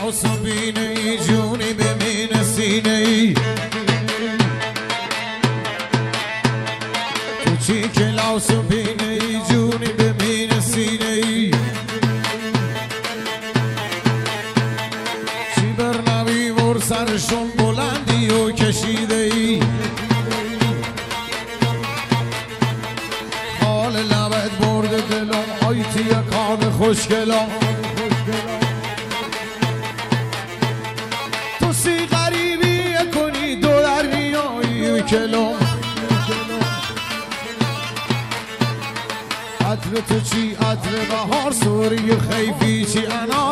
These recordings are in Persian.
کلاس و بینه ای جونی بمین سینه ای تو چی کلاس و بینه ای جونی بمین سینه ای چی برنوی ور سرشون بلندی و کشیده ای حال لبت برده دلم آی توی کان خوشگلم تو سی غریبی کنی دو در میایی کلم عطر تو چی عطر بهار سوری خیفی چی انار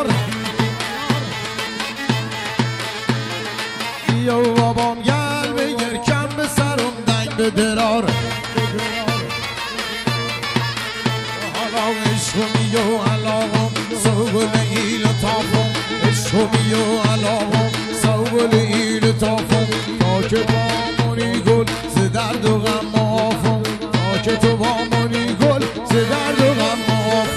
یا بابام گل بگر کم به سرم دنگ به درار حالا عشقمی و علاقم سوگل ایل تافم عشقمی و علاقم سوگل ایل تافم تا که با منی گل ز درد و غم معافم تا که تو با منی گل ز درد و غم معافم